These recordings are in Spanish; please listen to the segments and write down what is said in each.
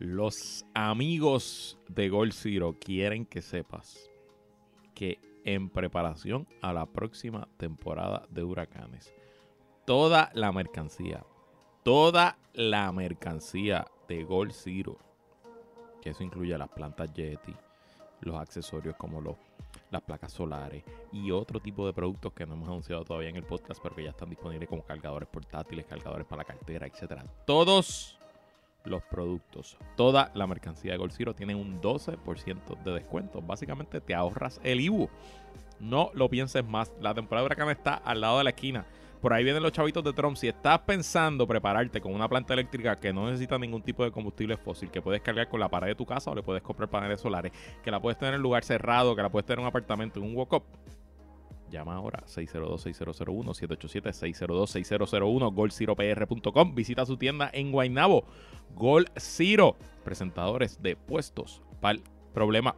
Los amigos de Gold Zero quieren que sepas que en preparación a la próxima temporada de huracanes, toda la mercancía de Gold Zero, que eso incluye las plantas Yeti, los accesorios como las placas solares y otro tipo de productos que no hemos anunciado todavía en el podcast, pero que ya están disponibles como cargadores portátiles, cargadores para la cartera, etcétera. Todos los productos, toda la mercancía de Gold Zero tienen un 12% de descuento. Básicamente te ahorras el IBU. No lo pienses más. La temporada de huracán está al lado de la esquina. Por ahí vienen los chavitos de Trump. Si estás pensando prepararte con una planta eléctrica que no necesita ningún tipo de combustible fósil, que puedes cargar con la pared de tu casa o le puedes comprar paneles solares, que la puedes tener en un lugar cerrado, que la puedes tener en un apartamento, en un walk-up, llama ahora 602-6001, 787-602-6001, goldzeropr.com. Visita su tienda en Guaynabo. Gold Zero, presentadores de puestos para el problema.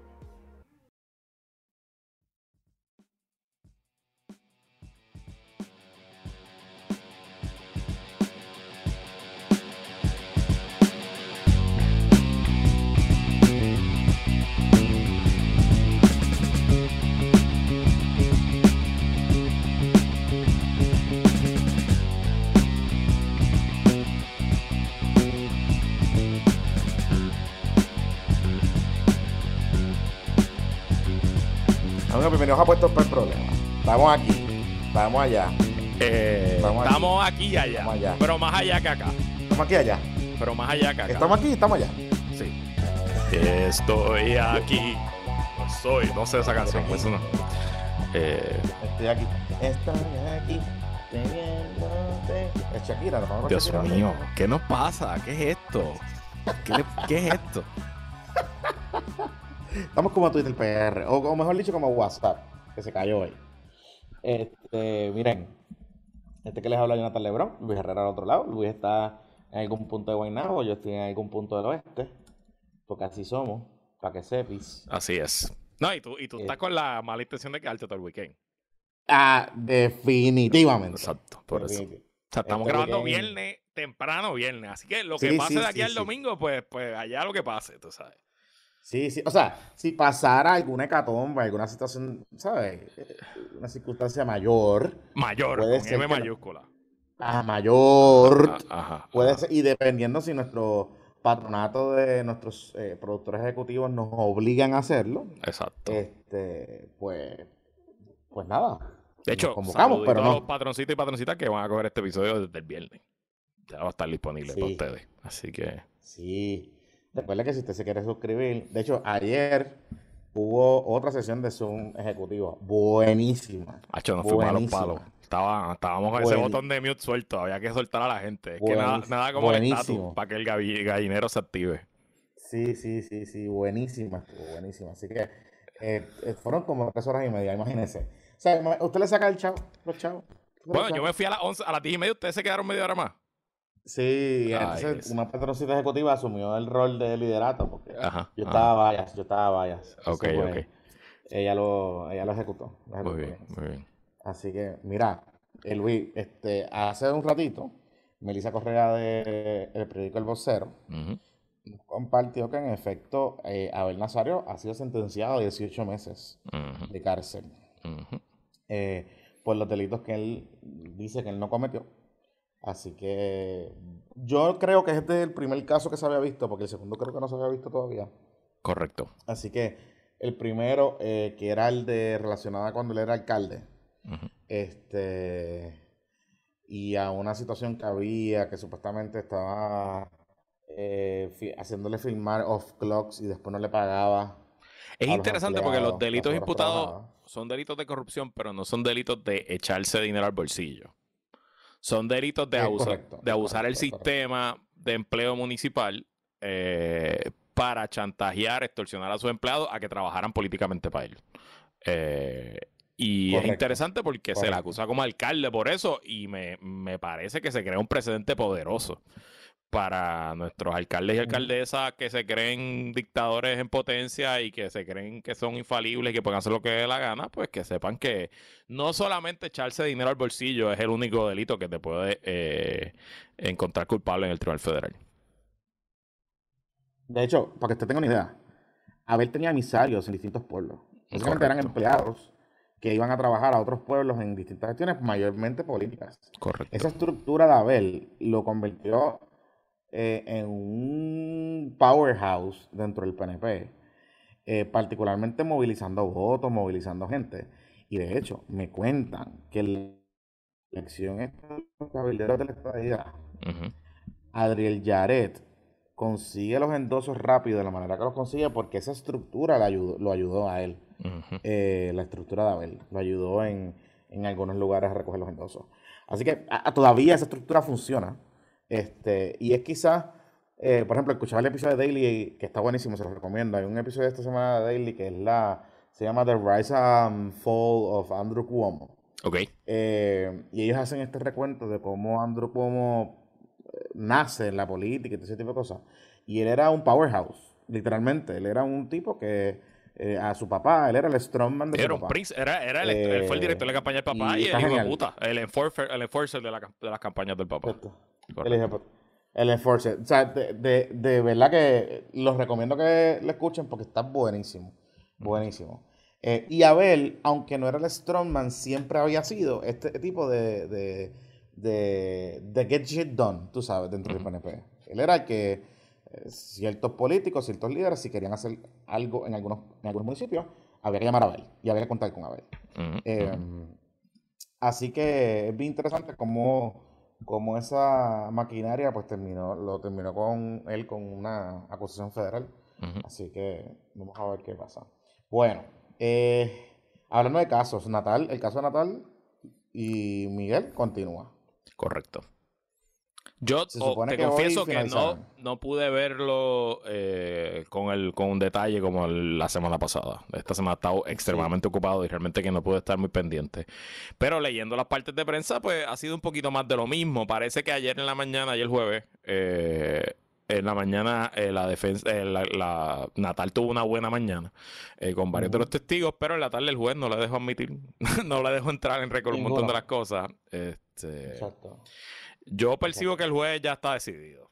Bienvenidos a Puestos para el Problema. Estamos aquí, estamos allá. Estamos aquí y allá, allá, pero más allá que acá. Estamos aquí y allá. Pero más allá que acá. Estamos aquí y estamos allá. Sí. Estoy aquí. No sé esa canción, pues no. Estoy aquí. Teniéndote. Es Shakira, ¿no? Dios Shakira, mío, ¿qué nos pasa? ¿Qué es esto? ¿Qué es esto? Estamos como Twitter PR, o mejor dicho, como WhatsApp, que se cayó hoy. Miren, que les habla Jonathan Lebrón, Luis Herrera al otro lado. Luis está en algún punto de Guaynabo, yo estoy en algún punto del oeste, porque así somos, para que sepis. Así es. No, y tú estás con la mala intención de quedarte todo el weekend. Definitivamente. Exacto, por eso. O sea, estamos grabando viernes, temprano viernes, así que lo que pase de aquí al domingo, pues allá lo que pase, tú sabes. Sí, o sea, si pasara alguna hecatombe, alguna situación, ¿sabes? Una circunstancia mayor. Mayor, con M mayúscula. Mayor. Puede ser, y dependiendo si nuestro patronato de nuestros productores ejecutivos nos obligan a hacerlo. Exacto. Pues nada. De hecho, convocamos, pero no. A los patroncitos y patroncitas que van a coger este episodio desde el viernes. Ya va a estar disponible para ustedes. Así que... Sí. Recuerda que si usted se quiere suscribir, de hecho, ayer hubo otra sesión de Zoom ejecutivo. Buenísima. Hacho, nos fuimos a los palos. Estábamos con ese botón de mute suelto. Había que soltar a la gente. Es que nada como el estatus para que el gallinero se active. Sí. Buenísima. Así que fueron como 3 horas y media, imagínense. O sea, ¿usted le saca el chavo? Los chavos. Bueno, yo me fui a las 11, a las 10 y media. Ustedes se quedaron media hora más. Sí, entonces una patroncita ejecutiva asumió el rol de liderato porque yo estaba bias. Ok. Ella lo ejecutó. Muy bien. Así que, mira, Luis, hace un ratito, Melissa Correa del periódico El Vocero compartió que en efecto Abel Nazario ha sido sentenciado a 18 meses de cárcel por los delitos que él dice que él no cometió. Así que yo creo que este es el primer caso que se había visto, porque el segundo creo que no se había visto todavía. Correcto. Así que el primero, que era el de relacionado a cuando él era alcalde, y a una situación que había que supuestamente estaba haciéndole filmar off clocks y después no le pagaba. Es interesante porque los delitos imputados son delitos de corrupción, pero no son delitos de echarse dinero al bolsillo. Son delitos de abusar el sistema de empleo municipal para chantajear, extorsionar a sus empleados a que trabajaran políticamente para ellos. Es interesante porque se le acusa como alcalde por eso y me parece que se crea un precedente poderoso para nuestros alcaldes y alcaldesas que se creen dictadores en potencia y que se creen que son infalibles y que pueden hacer lo que dé la gana, pues que sepan que no solamente echarse dinero al bolsillo es el único delito que te puede encontrar culpable en el Tribunal Federal. De hecho, para que usted tenga una idea, Abel tenía emisarios en distintos pueblos. Básicamente eran Correcto, empleados que iban a trabajar a otros pueblos en distintas gestiones, mayormente políticas. correcto. Esa estructura de Abel lo convirtió en un powerhouse dentro del PNP, particularmente movilizando votos, movilizando gente. Y de hecho, me cuentan que la elección esta de los cabilderos de la estadía, Ujú, Adriel Yaret consigue los endosos rápido de la manera que los consigue porque esa estructura lo ayudó a él. ujú. La estructura de Abel lo ayudó en algunos lugares a recoger los endosos. Así que todavía esa estructura funciona. Y es quizás, por ejemplo, escuchaba el episodio de Daily que está buenísimo, se los recomiendo. Hay un episodio de esta semana de Daily que se llama The Rise and Fall of Andrew Cuomo. Ok. Y ellos hacen este recuento de cómo Andrew Cuomo nace en la política y todo ese tipo de cosas. Y él era un powerhouse, literalmente. Él era un tipo que a su papá, él era el strongman de su Era un papá. príncipe, él fue el director de la campaña del papá Y y el está hijo de genial. puta, el enforcer de las campañas del papá. Exacto. El Correcto. hijo el Enforcer. O sea, de verdad que los recomiendo que lo escuchen porque está buenísimo. Ujú, Buenísimo. Y Abel, aunque no era el Strongman, siempre había sido este tipo de get shit done, tú sabes, dentro del ujú, PNP. Él era el que ciertos políticos, ciertos líderes, si querían hacer algo en algunos municipios, había que llamar a Abel y había que contar con Abel. ujú, Eh, ujú. Así que es bien interesante cómo esa maquinaria pues lo terminó con él con una acusación federal. Ujú. Así que vamos a ver qué pasa. Bueno, hablando de casos, el caso de Natal y Miguel continúa. Correcto. Yo Se supone te que hoy confieso que finalizarán. no pude verlo con un detalle como la semana pasada. Esta semana he estado Sí, extremadamente ocupado y realmente que no pude estar muy pendiente. Pero leyendo las partes de prensa, pues ha sido un poquito más de lo mismo. Parece que ayer en la mañana, ayer jueves, en la mañana la defensa, Natal tuvo una buena mañana con varios de ujú, los testigos, pero en la tarde el juez no le dejó admitir, no le dejó entrar en récord un montón de las ninguno. cosas. Exacto, Yo percibo que exacto. el juez ya está decidido.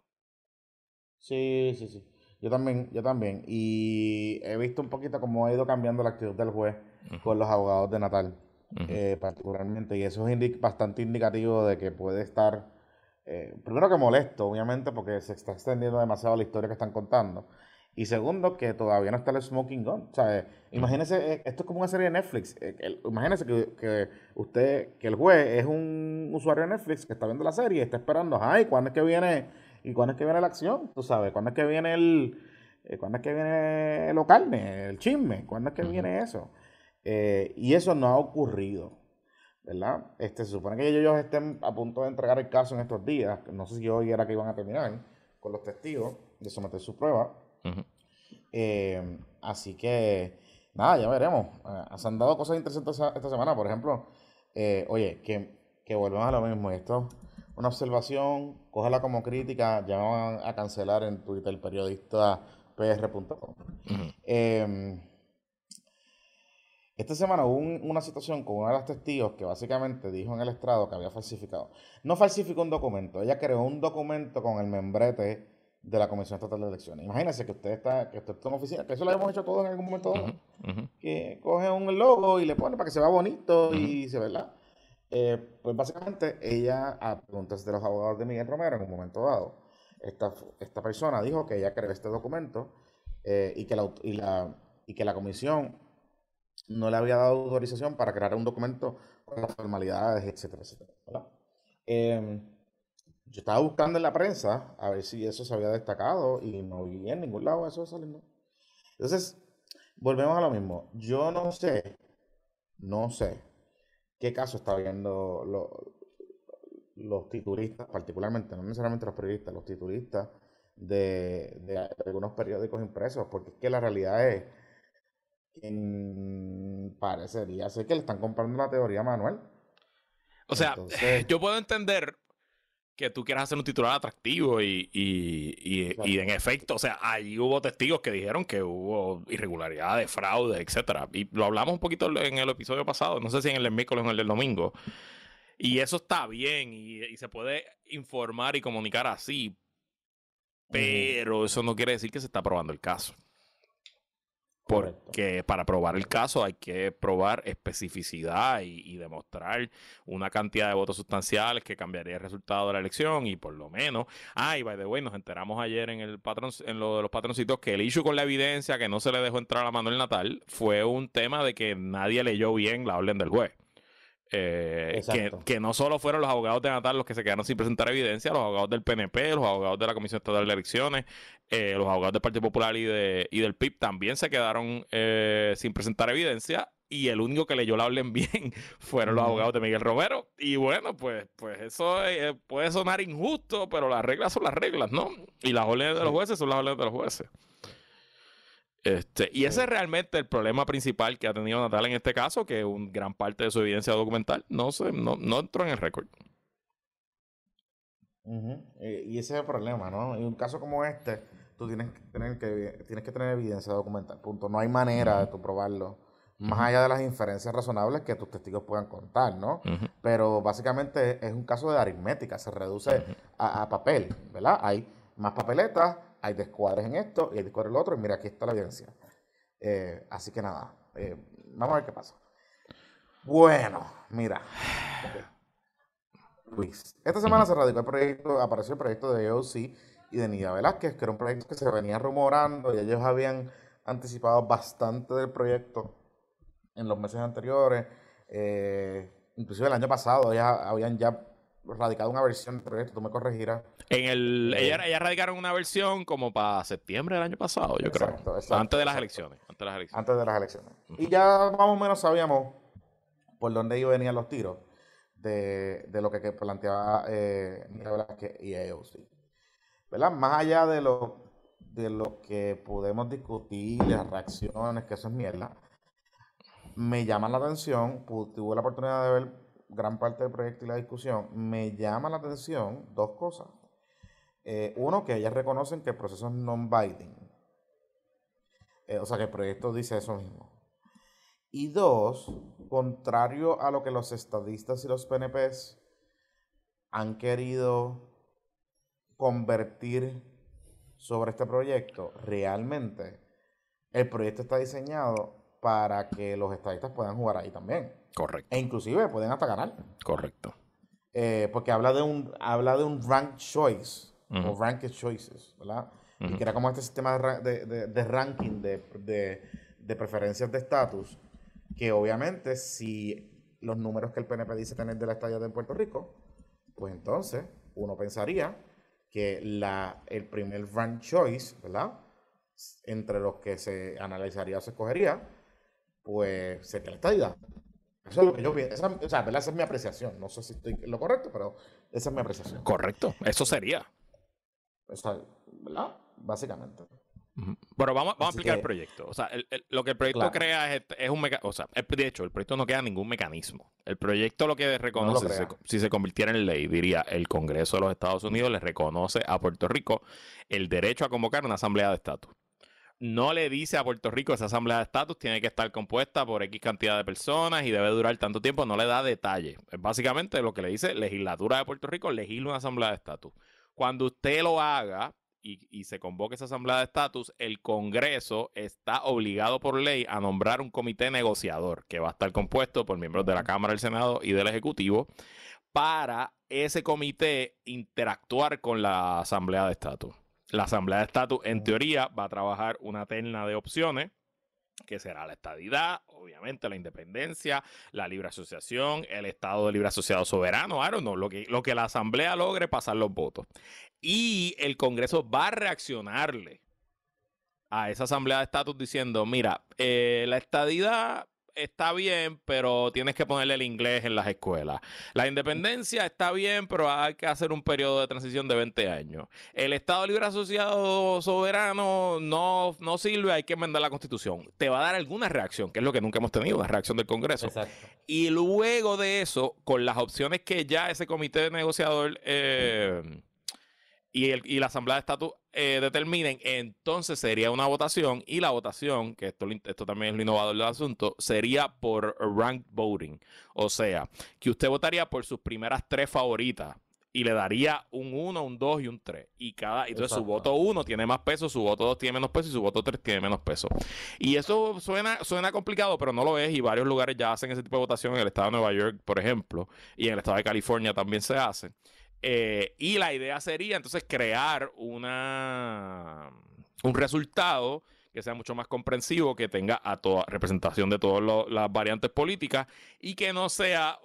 Sí, sí, sí. Yo también, yo también. Y he visto un poquito cómo ha ido cambiando la actitud del juez Ujú, con los abogados de Natal, ujú, particularmente. Y eso es bastante indicativo de que puede estar, primero que molesto, obviamente, porque se está extendiendo demasiado la historia que están contando. Y segundo, que todavía no está el smoking gun. O sea, ujú, imagínese, esto es como una serie de Netflix. Imagínese que el juez es un usuario de Netflix que está viendo la serie y está esperando, ay, ¿cuándo es que viene? ¿Y cuándo es que viene la acción? Tú sabes, ¿cuándo es que viene cuándo es que viene lo carne, el chisme? ¿Cuándo es que ujú. viene eso? Y eso no ha ocurrido, ¿verdad? Se supone que ellos estén a punto de entregar el caso en estos días. No sé si hoy era que iban a terminar con los testigos de someter su prueba. Ujú. Así que, nada, ya veremos. Se han dado cosas interesantes esta semana. Por ejemplo, oye, que volvemos a lo mismo. Esto, una observación, cógela como crítica. Ya me van a cancelar en Twitter el periodista pr.com. Ujú. Eh, esta semana hubo una situación con una de las testigos que básicamente dijo en el estrado que había falsificado. No falsificó un documento, ella creó un documento con el membrete de la Comisión Estatal de Elecciones. Imagínese que usted está en una oficina, que eso lo hemos hecho todos en algún momento Ujú. dado, Ujú. que coge un logo y le pone para que se vea bonito Ujú. y se ¿verdad? Pues básicamente ella, a preguntas de los abogados de Miguel Romero en un momento dado, esta persona dijo que ella creó este documento y que la comisión no le había dado autorización para crear un documento con las formalidades, etcétera, etcétera, ¿verdad? Eh, yo estaba buscando en la prensa a ver si eso se había destacado y no vi en ningún lado eso saliendo. Entonces, volvemos a lo mismo. Yo no sé qué caso está viendo los titulistas, particularmente, no necesariamente los periodistas, los titulistas de algunos periódicos impresos, porque es que la realidad es que parecería ser que le están comprando la teoría a Manuel. O sea, Entonces, yo puedo entender que tú quieras hacer un titular atractivo y en exacto. efecto, o sea, ahí hubo testigos que dijeron que hubo irregularidades, fraude, etcétera. Y lo hablamos un poquito en el episodio pasado, no sé si en el del miércoles o en el del domingo. Y eso está bien y se puede informar y comunicar así. Pero eso no quiere decir que se está aprobando el caso. Correcto. Porque para probar el caso hay que probar especificidad y demostrar una cantidad de votos sustanciales que cambiaría el resultado de la elección y por lo menos, y by the way, nos enteramos ayer en lo de los patroncitos que el issue con la evidencia que no se le dejó entrar a Manuel Natal fue un tema de que nadie leyó bien la orden del juez. Que no solo fueron los abogados de Natal los que se quedaron sin presentar evidencia, los abogados del PNP, los abogados de la Comisión Estatal de Elecciones, los abogados del Partido Popular y del PIB también se quedaron sin presentar evidencia, y el único que leyó la orden bien fueron los abogados de Miguel Romero. Y bueno, pues eso puede sonar injusto, pero las reglas son las reglas, ¿no? Y las órdenes de los jueces son las órdenes de los jueces. Y ese es realmente el problema principal que ha tenido Natal en este caso, que gran parte de su evidencia documental no entró en el récord. Y ese es el problema, ¿no? En un caso como este, tú tienes que tener evidencia documental, punto. No hay manera de tú probarlo, más allá de las inferencias razonables que tus testigos puedan contar, ¿no? Pero básicamente es un caso de aritmética, se reduce a papel, ¿verdad? Hay más papeletas, hay descuadres en esto y hay descuadres en lo otro, y mira, aquí está la evidencia. Así que nada, vamos a ver qué pasa. Bueno, mira. Luis, esta semana se radicó apareció el proyecto de AOC y de Nidia Velázquez, que era un proyecto que se venía rumorando y ellos habían anticipado bastante del proyecto en los meses anteriores. Inclusive el año pasado habían ya radicado una versión del proyecto, tú me corregirás. Ellas radicaron una versión como para septiembre del año pasado, yo creo. Exacto, antes de las elecciones. Antes de las elecciones. Y ya más o menos sabíamos por dónde venían los tiros de lo que planteaba Nidia Velázquez y AOC. ¿Verdad? Más allá de lo que podemos discutir, las reacciones, que eso es mierda, me llama la atención, tuve la oportunidad de ver gran parte del proyecto y la discusión, me llama la atención dos cosas. Uno, que ellas reconocen que el proceso es non-binding. O sea, que el proyecto dice eso mismo. Y dos, contrario a lo que los estadistas y los PNPs han querido convertir sobre este proyecto, realmente el proyecto está diseñado para que los estadistas puedan jugar ahí también. Correcto. E inclusive pueden hasta ganar. Correcto. Porque habla de un ranked choice, o ranked choices, ¿verdad? Y que era como este sistema de ranking de preferencias de estatus, que obviamente si los números que el PNP dice tener de la estadía de Puerto Rico, pues entonces uno pensaría que el primer ranked choice, ¿verdad?, entre los que se analizaría o se escogería, pues sería la estadidad. Eso es lo que yo pienso. Esa es mi apreciación. No sé si estoy en lo correcto, pero esa es mi apreciación. Correcto. Eso sería. ¿Verdad? Básicamente. Pero vamos a explicar el proyecto. O sea, lo que el proyecto crea es un mecanismo. O sea, de hecho, el proyecto no crea ningún mecanismo. El proyecto lo que reconoce, si se convirtiera en ley, diría el Congreso de los Estados Unidos le reconoce a Puerto Rico el derecho a convocar una asamblea de estatus. No le dice a Puerto Rico esa asamblea de estatus tiene que estar compuesta por X cantidad de personas y debe durar tanto tiempo, no le da detalle. Básicamente lo que le dice legislatura de Puerto Rico, legisla una asamblea de estatus. Cuando usted lo haga y se convoque esa asamblea de estatus, el Congreso está obligado por ley a nombrar un comité negociador que va a estar compuesto por miembros de la Cámara, del Senado y del Ejecutivo para ese comité interactuar con la asamblea de estatus. La asamblea de estatus, en teoría, va a trabajar una terna de opciones, que será la estadidad, obviamente la independencia, la libre asociación, el estado de libre asociado soberano, I don't know, lo que la asamblea logre pasar los votos. Y el Congreso va a reaccionarle a esa asamblea de estatus diciendo, mira, la estadidad está bien, pero tienes que ponerle el inglés en las escuelas. La independencia está bien, pero hay que hacer un periodo de transición de 20 años. El Estado Libre Asociado Soberano no sirve, hay que enmendar la Constitución. Te va a dar alguna reacción, que es lo que nunca hemos tenido, una reacción del Congreso. Exacto. Y luego de eso, con las opciones que ya ese comité negociador y la asamblea de estatus determinen, entonces sería una votación, y la votación, que esto también es lo innovador del asunto, sería por ranked voting. O sea, que usted votaría por sus primeras 3 favoritas y le daría un 1, un 2 y un 3. Entonces su Exacto. voto 1 tiene más peso, su voto 2 tiene menos peso y su voto 3 tiene menos peso. Y eso suena complicado, pero no lo es. Y varios lugares ya hacen ese tipo de votación. En el estado de Nueva York, por ejemplo, y en el estado de California también se hace. Y la idea sería entonces crear un resultado que sea mucho más comprensivo, que tenga a toda representación de todas las variantes políticas y que no sea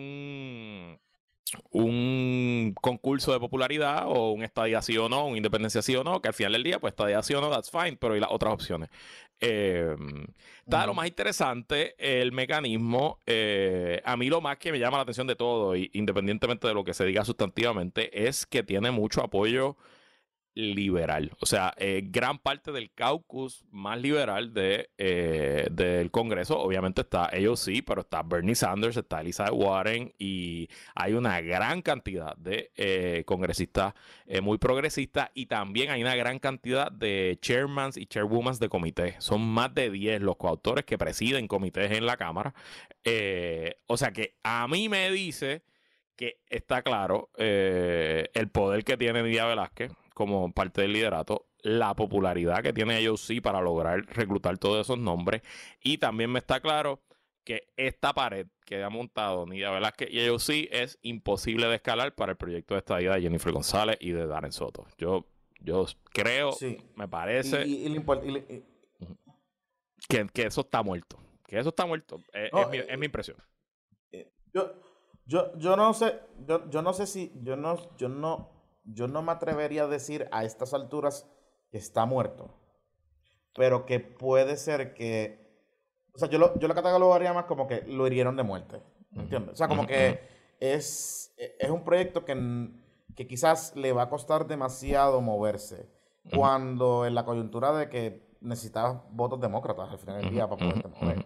un concurso de popularidad o un estadía sí o no, una independencia sí o no, que al final del día, pues estadía sí o no, that's fine, pero ¿y las otras opciones? Está lo más interesante, el mecanismo. A mí lo más que me llama la atención de todo, independientemente de lo que se diga sustantivamente, es que tiene mucho apoyo liberal. O sea, gran parte del caucus más liberal del Congreso, obviamente está AOC, pero está Bernie Sanders, está Elizabeth Warren y hay una gran cantidad de congresistas muy progresistas y también hay una gran cantidad de chairmans y chairwomen de comités. Son más de 10 los coautores que presiden comités en la Cámara. O sea que a mí me dice que está claro el poder que tiene Nidia Velázquez como parte del liderato, la popularidad que tiene AOC para lograr reclutar todos esos nombres, y también me está claro que esta pared que ha montado Nidia Velázquez y AOC es imposible de escalar para el proyecto de estadía de Jennifer González y de Darren Soto. Yo creo, Sí. me parece que eso está muerto. Que eso está muerto. No, Es mi impresión. yo, yo no sé, yo no sé si, yo no me atrevería a decir a estas alturas que está muerto, pero que puede ser que, o sea, yo lo catalogaría más como que lo hirieron de muerte, ¿entiendes? O sea, como que es un proyecto que quizás le va a costar demasiado moverse, cuando en la coyuntura de que necesitabas votos demócratas al final del día para poderte mover.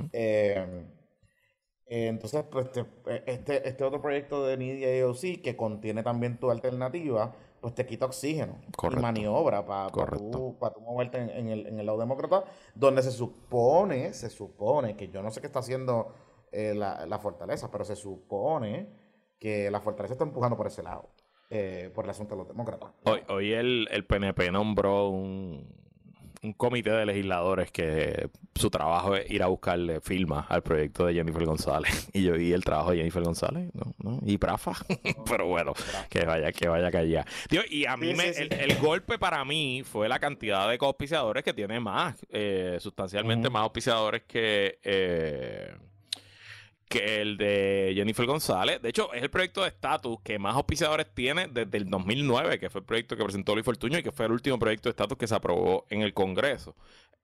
Entonces, pues este otro proyecto de Nidia AOC que contiene también tu alternativa, pues te quita oxígeno y maniobra para tú moverte en el lado demócrata, donde se supone que yo no sé qué está haciendo la fortaleza, pero se supone que la fortaleza está empujando por ese lado, por el asunto de los demócratas. Hoy el PNP nombró un comité de legisladores que su trabajo es ir a buscarle firmas al proyecto de Jennifer González. Y yo vi el trabajo de Jennifer González, ¿no? Y Prafa. Pero bueno, que vaya allá. Tío, y a mí el golpe para mí fue la cantidad de coauspiciadores que tiene más, sustancialmente más auspiciadores que el de Jennifer González. De hecho, es el proyecto de estatus que más auspiciadores tiene desde el 2009, que fue el proyecto que presentó Luis Fortuño y que fue el último proyecto de estatus que se aprobó en el Congreso.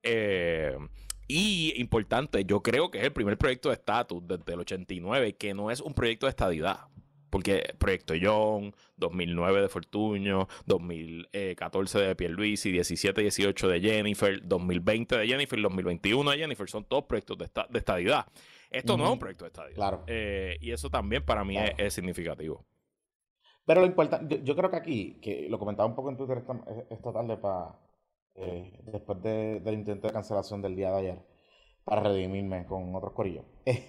Y importante, yo creo que es el primer proyecto de estatus desde el 89 que no es un proyecto de estadidad. Porque Proyecto Young, 2009 de Fortuño, 2014 de Pierluisi, 17, 18 de Jennifer, 2020 de Jennifer, 2021 de Jennifer, son todos proyectos de estadidad. Esto no es un proyecto de estadidad. Claro. Y eso también para mí es significativo. Pero lo importante, yo creo que aquí, que lo comentaba un poco en Twitter esta tarde después del intento de cancelación del día de ayer, para redimirme con otros corillos.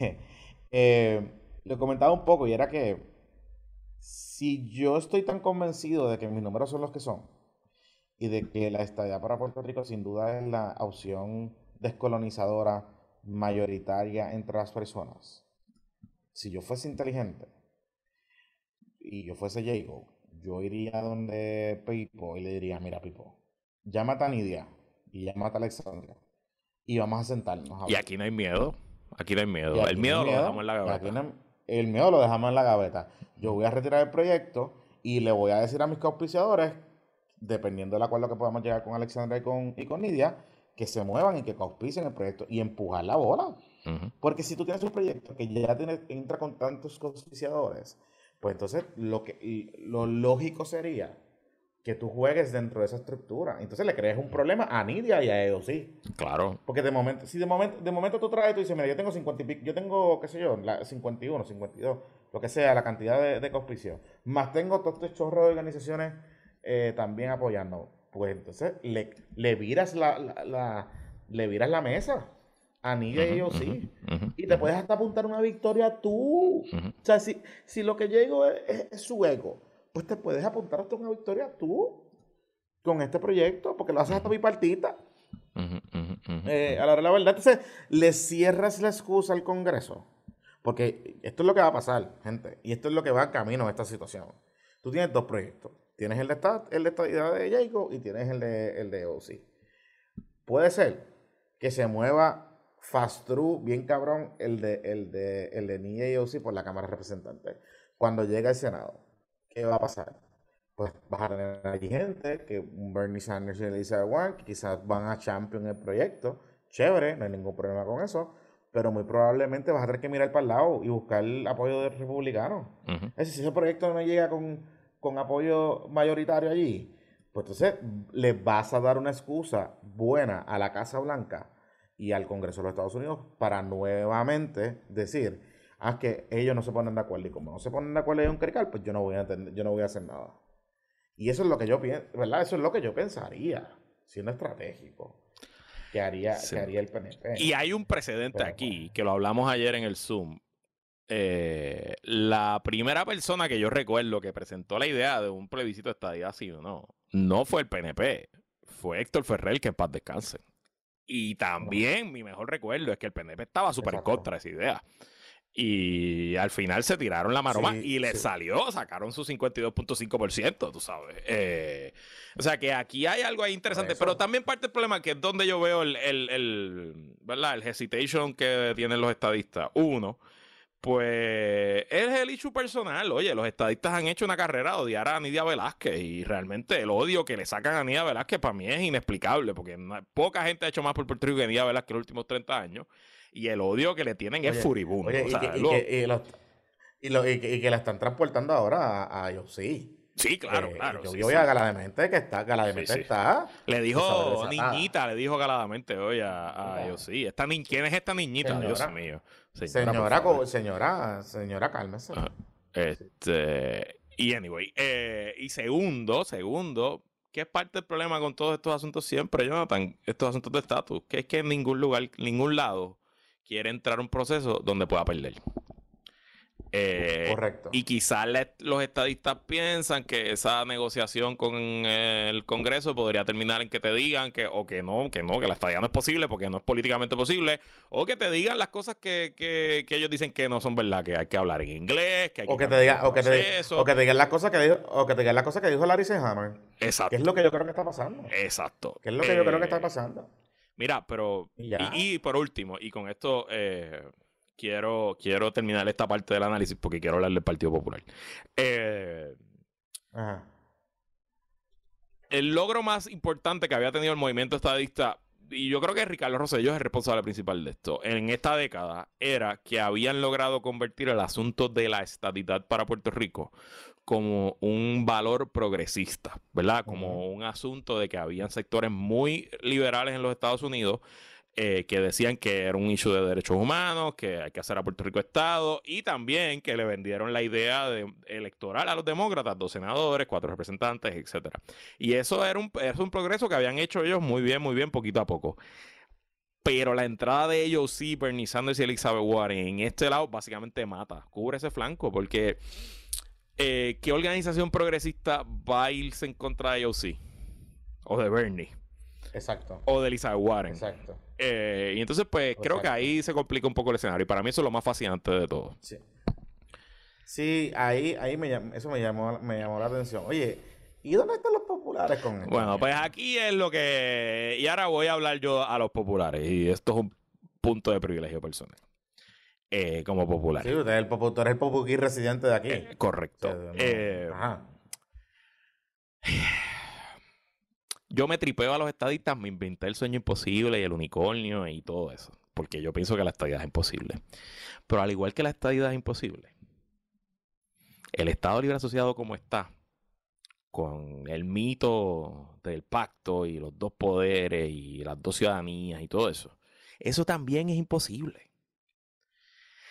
Lo comentaba un poco y era que si yo estoy tan convencido de que mis números son los que son y de que la estadía para Puerto Rico sin duda es la opción descolonizadora mayoritaria entre las personas, si yo fuese inteligente y yo fuese Jago, yo iría donde Pipo y le diría, mira Pipo, llámate a Nidia y llámate a Alexandria y vamos a sentarnos. Y aquí no hay miedo. Aquí no hay miedo. El miedo lo dejamos en la gaveta. El miedo lo dejamos en la gaveta. Yo voy a retirar el proyecto y le voy a decir a mis auspiciadores, dependiendo del acuerdo que podamos llegar con Alexandra y con Nidia, que se muevan y que auspicien el proyecto y empujar la bola. Porque si tú tienes un proyecto que ya entra con tantos auspiciadores, pues entonces lo lógico sería que tú juegues dentro de esa estructura. Entonces le crees un problema a Nidia y a EOC. Claro. Porque de momento tú traes, tú dices, mira, yo tengo 50 y pico, yo tengo, qué sé yo, 51, 52, lo que sea, la cantidad de auspicio. Más tengo todo este chorro de organizaciones también apoyando. Pues entonces le viras le viras la mesa a Nidia y EOC. Y te puedes hasta apuntar una victoria tú. O sea, si lo que llego es su ego, pues te puedes apuntar hasta una victoria tú con este proyecto, porque lo haces hasta bipartita. A la hora de la verdad, entonces le cierras la excusa al Congreso, porque esto es lo que va a pasar, gente, y esto es lo que va camino a esta situación. Tú tienes dos proyectos, tienes el de estadidad de Jacob y tienes el de OC. Puede ser que se mueva fast through, bien cabrón, el de NIA y OC por la Cámara de Representantes. Cuando llegue al Senado, ¿qué va a pasar? Pues vas a tener allí gente, que un Bernie Sanders y Elizabeth Warren, que quizás van a champion el proyecto. Chévere, no hay ningún problema con eso. Pero muy probablemente vas a tener que mirar para el lado y buscar el apoyo de republicanos. Es decir, si ese proyecto no llega con apoyo mayoritario allí, pues entonces le vas a dar una excusa buena a la Casa Blanca y al Congreso de los Estados Unidos para nuevamente decir, que ellos no se ponen de acuerdo, y como no se ponen de acuerdo en un crical, pues yo no voy a hacer nada. Y eso es lo que yo pienso, ¿verdad? Eso es lo que yo pensaría, siendo estratégico, que haría el PNP. Y hay un precedente aquí, que lo hablamos ayer en el Zoom. La primera persona que yo recuerdo que presentó la idea de un plebiscito de estadidad sí o no fue el PNP, fue Héctor Ferrer, que en paz descanse. Y también mi mejor recuerdo es que el PNP estaba súper en contra de esa idea. Y al final se tiraron la maroma y les salió, sacaron su 52.5%, tú sabes. O sea que aquí hay algo ahí interesante, pero también parte del problema, que es donde yo veo ¿verdad? El hesitation que tienen los estadistas. Uno, pues es el issue personal. Oye, los estadistas han hecho una carrera de odiar a Nidia Velázquez, y realmente el odio que le sacan a Nidia Velázquez para mí es inexplicable, porque poca gente ha hecho más por Puerto Rico que Nidia Velázquez en los últimos 30 años. Y el odio que le tienen es furibundo. Oye, y que la están transportando ahora a IOC. Sí, claro. Yo vi hoy a Galadamente que está. está. Le dijo niñita, galadamente hoy a IOC. ¿Quién es esta niñita? Señora, Dios mío. Señora, cálmese. Y anyway, y segundo, ¿qué es parte del problema con todos estos asuntos siempre, Jonathan? Estos asuntos de estatus, que es que en ningún lado quiere entrar a un proceso donde pueda perder. Correcto. Y quizás los estadistas piensan que esa negociación con el Congreso podría terminar en que te digan que la estadía no es posible porque no es políticamente posible, o que te digan las cosas que ellos dicen que no son verdad, que hay que hablar en inglés, que hay que te digan las cosas que dijo Larry Selhammer. Exacto. Que es lo que yo creo que está pasando. Exacto. Que es lo que yo creo que está pasando. Mira, pero y por último, y con esto quiero terminar esta parte del análisis porque quiero hablar del Partido Popular. El logro más importante que había tenido el movimiento estadista, y yo creo que Ricardo Rosselló es el responsable principal de esto, en esta década, era que habían logrado convertir el asunto de la estadidad para Puerto Rico como un valor progresista, ¿verdad? Como un asunto de que habían sectores muy liberales en los Estados Unidos que decían que era un issue de derechos humanos, que hay que hacer a Puerto Rico Estado, y también que le vendieron la idea electoral a los demócratas, 2 senadores, 4 representantes, etcétera. Y eso era un progreso que habían hecho ellos muy bien, poquito a poco. Pero la entrada de ellos, sí, Bernie Sanders y Elizabeth Warren en este lado, básicamente cubre ese flanco, porque ¿qué organización progresista va a irse en contra de ellos, sí? O de Bernie. Exacto. O de Elizabeth Warren. Exacto. Y entonces, pues, creo que ahí se complica un poco el escenario. Y para mí eso es lo más fascinante de todo. Sí, ahí eso me llamó la atención. Oye, ¿y dónde están los populares con esto? Bueno, pues aquí es lo que... Y ahora voy a hablar yo a los populares. Y esto es un punto de privilegio personal. Como popular. Sí, usted es el popuquí residente de aquí. Correcto. Yo me tripeo a los estadistas, me inventé el sueño imposible y el unicornio y todo eso. Porque yo pienso que la estadidad es imposible. Pero al igual que la estadidad es imposible, el Estado Libre Asociado como está, con el mito del pacto y los 2 poderes y las 2 ciudadanías y todo eso también es imposible.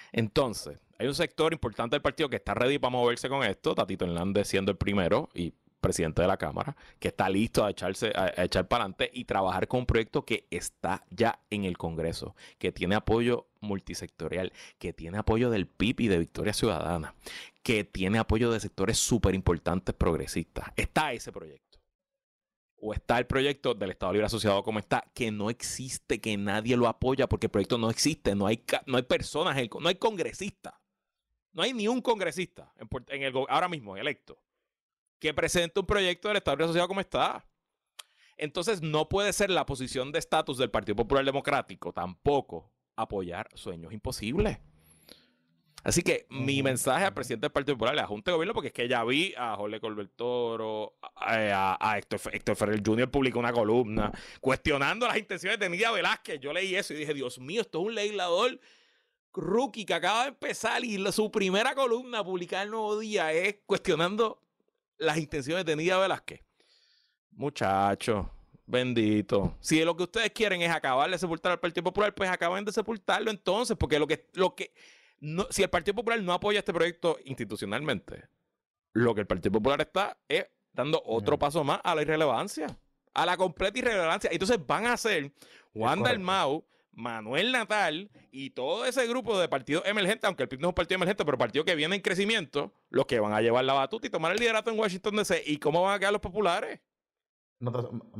Entonces, hay un sector importante del partido que está ready para moverse con esto, Tatito Hernández siendo el primero, y presidente de la Cámara, que está listo a echar para adelante y trabajar con un proyecto que está ya en el Congreso, que tiene apoyo multisectorial, que tiene apoyo del PIB y de Victoria Ciudadana, que tiene apoyo de sectores súper importantes progresistas. Está ese proyecto. O está el proyecto del Estado Libre Asociado como está, que no existe, que nadie lo apoya porque el proyecto no existe, no hay personas, no hay congresistas. No hay ni un congresista ahora mismo electo que presente un proyecto del Estado Libre Asociado como está. Entonces no puede ser la posición de estatus del Partido Popular Democrático tampoco apoyar sueños imposibles. Así que mi mensaje al presidente del Partido Popular, a la Junta de Gobierno, porque es que ya vi a Jorge Colbert Toro, a Héctor Ferrer Jr. publicó una columna cuestionando las intenciones de Nidia Velázquez. Yo leí eso y dije, Dios mío, esto es un legislador rookie que acaba de empezar y su primera columna publicada el Nuevo Día es cuestionando las intenciones de Nidia Velázquez. Muchachos, bendito. Si lo que ustedes quieren es acabar de sepultar al Partido Popular, pues acaben de sepultarlo entonces, porque si el Partido Popular no apoya este proyecto institucionalmente, lo que el Partido Popular está es dando otro paso más a la irrelevancia, a la completa irrelevancia. Entonces van a ser Juan Dalmau, Manuel Natal y todo ese grupo de partidos emergentes, aunque el PIB no es un partido emergente, pero partido que viene en crecimiento, los que van a llevar la batuta y tomar el liderato en Washington DC. ¿Y cómo van a quedar los populares? No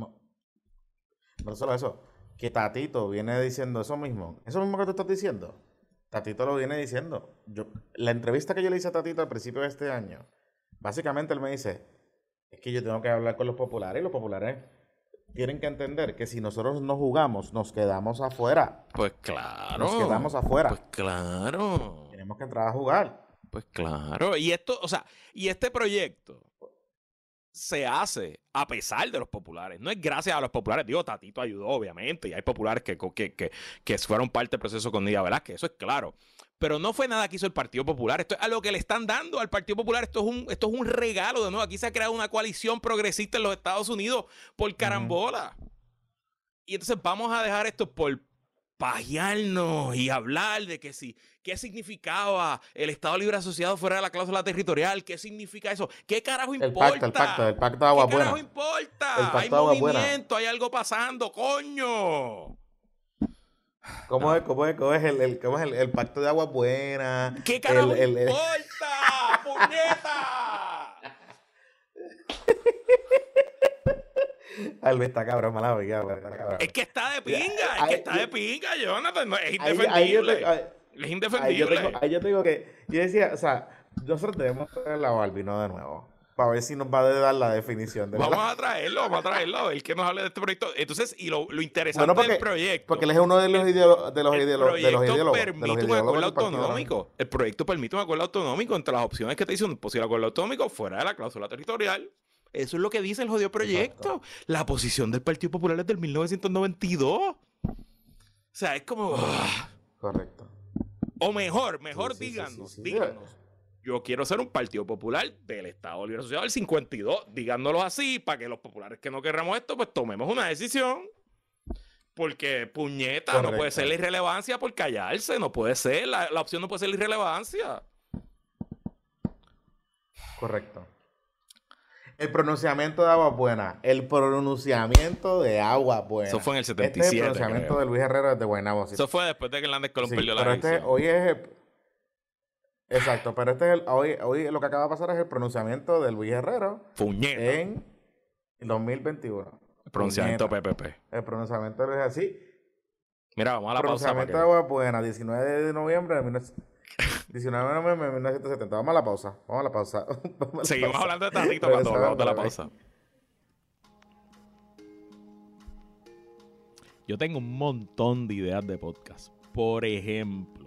solo eso, que Tatito viene diciendo eso mismo que tú estás diciendo. Tatito lo viene diciendo. La entrevista que yo le hice a Tatito al principio de este año, básicamente él me dice, es que yo tengo que hablar con los populares y los populares tienen que entender que si nosotros no jugamos, nos quedamos afuera. Pues claro. Nos quedamos afuera. Pues claro. Tenemos que entrar a jugar. Pues claro. Y este proyecto se hace a pesar de los populares. No es gracias a los populares. Digo, Tatito ayudó, obviamente, y hay populares que fueron parte del proceso con Nidia Velázquez, eso es claro. Pero no fue nada que hizo el Partido Popular. Esto es a lo que le están dando al Partido Popular. Esto es un regalo de nuevo. Aquí se ha creado una coalición progresista en los Estados Unidos por carambola. Y entonces vamos a dejar esto por pajearnos y hablar de que sí, qué significaba el Estado Libre Asociado fuera de la cláusula territorial, qué significa eso, qué carajo importa. El pacto de Agua Buena. ¿Qué carajo importa? Hay movimiento, hay algo pasando, coño. ¿Cómo es el pacto de Agua Buena? ¿Qué carajo importa, puñeta? Albert está cabrón, mala vida. Es que está de pinga, Jonathan. Es indefendible. Es indefendible. Ahí yo te digo que, yo decía, o sea, nosotros debemos traer a Balbino de nuevo, para ver si nos va a dar la definición. Vamos a traerlo, a ver que nos hable de este proyecto. Entonces, y lo interesante del proyecto. Porque él es uno de los ideólogos. El proyecto permite un acuerdo autonómico. El proyecto permite un acuerdo autonómico entre las opciones que te dicen un posible acuerdo autonómico fuera de la cláusula territorial. Eso es lo que dice el jodido proyecto. Exacto. La posición del Partido Popular es del 1992. O sea, es como... Correcto. O mejor, díganos. Yo quiero ser un Partido Popular del Estado Libre Asociado del 52. Díganoslo así, para que los populares que no querramos esto, pues tomemos una decisión. Porque, puñeta, correcto, no puede ser la irrelevancia por callarse. No puede ser, la opción no puede ser la irrelevancia. Correcto. El pronunciamiento de Agua Buena. El pronunciamiento de Agua Buena. Eso fue en el 77. Este es el pronunciamiento de Luis Herrera de Guaynabo. Eso fue después de que Hernández Colón perdió la elección. Hoy es exacto, pero hoy lo que acaba de pasar es el pronunciamiento de Luis Herrera. Puñeta. En 2021. El pronunciamiento PPP. El pronunciamiento de Luis así. Mira, vamos a la pausa. Pronunciamiento de Agua Buena, 19 de noviembre de 1970. Vamos a la pausa. Seguimos hablando de Tatito cuando volvamos de la pausa. Yo tengo un montón de ideas de podcast. Por ejemplo,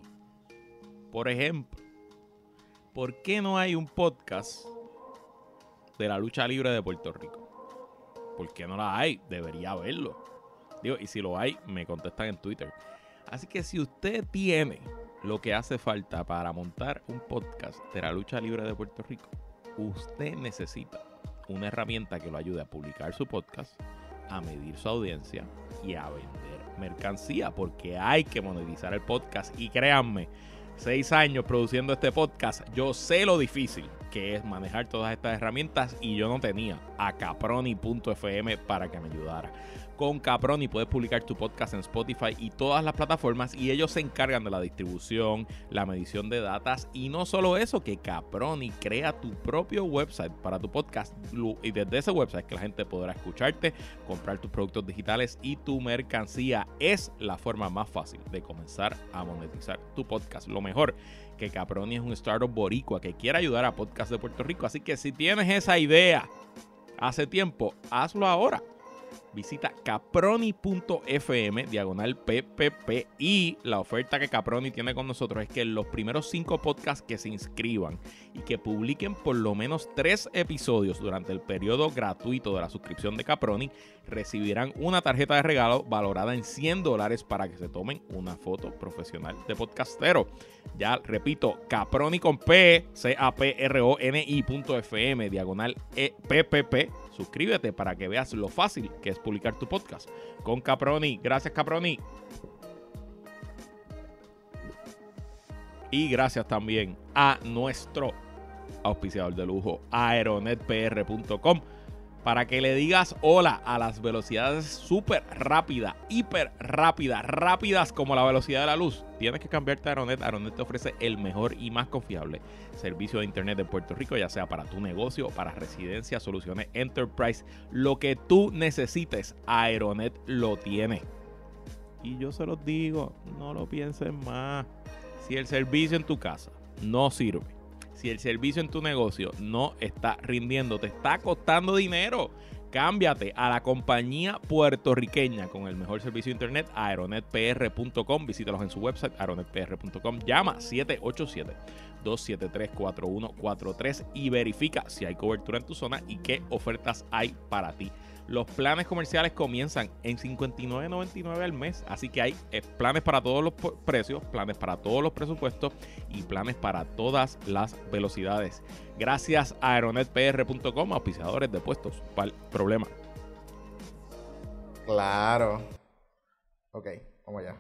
¿por qué no hay un podcast de la lucha libre de Puerto Rico? ¿Por qué no la hay? Debería haberlo. Digo, y si lo hay, me contestan en Twitter. Así que si usted tiene lo que hace falta para montar un podcast de la lucha libre de Puerto Rico, usted necesita una herramienta que lo ayude a publicar su podcast, a medir su audiencia y a vender mercancía, porque hay que monetizar el podcast. Y créanme, 6 años produciendo este podcast. Yo sé lo difícil que es manejar todas estas herramientas y yo no tenía a Caproni.fm para que me ayudara. Con Caproni puedes publicar tu podcast en Spotify y todas las plataformas y ellos se encargan de la distribución, la medición de datas y no solo eso, que Caproni crea tu propio website para tu podcast y desde ese website que la gente podrá escucharte, comprar tus productos digitales y tu mercancía. Es la forma más fácil de comenzar a monetizar tu podcast. Lo mejor, que Caproni es un startup boricua que quiere ayudar a podcasts de Puerto Rico, así que si tienes esa idea hace tiempo, hazlo ahora. Visita caproni.fm/PPP y la oferta que Caproni tiene con nosotros es que los primeros 5 podcasts que se inscriban y que publiquen por lo menos 3 episodios durante el periodo gratuito de la suscripción de Caproni recibirán una tarjeta de regalo valorada en $100 para que se tomen una foto profesional de podcastero. Ya repito, Caproni con P, caproni.fm/PPP. Suscríbete para que veas lo fácil que es publicar tu podcast con Caproni. Gracias, Caproni. Y gracias también a nuestro auspiciador de lujo, aeronetpr.com, para que le digas hola a las velocidades súper rápidas, hiper rápidas como la velocidad de la luz. Tienes que cambiarte a Aeronet. Aeronet te ofrece el mejor y más confiable servicio de internet de Puerto Rico, ya sea para tu negocio, para residencia, soluciones enterprise, lo que tú necesites, Aeronet lo tiene. Y yo se los digo, no lo piensen más. Si el servicio en tu casa no sirve, si el servicio en tu negocio no está rindiendo, te está costando dinero, cámbiate a la compañía puertorriqueña con el mejor servicio de internet, aeronetpr.com. Visítalos en su website, aeronetpr.com. Llama 787-273-4143 y verifica si hay cobertura en tu zona y qué ofertas hay para ti. Los planes comerciales comienzan en $59.99 al mes, así que hay planes para todos los precios, planes para todos los presupuestos y planes para todas las velocidades. Gracias a aeronetpr.com, auspiciadores de puestos para el problema. Claro. Ok, vamos allá.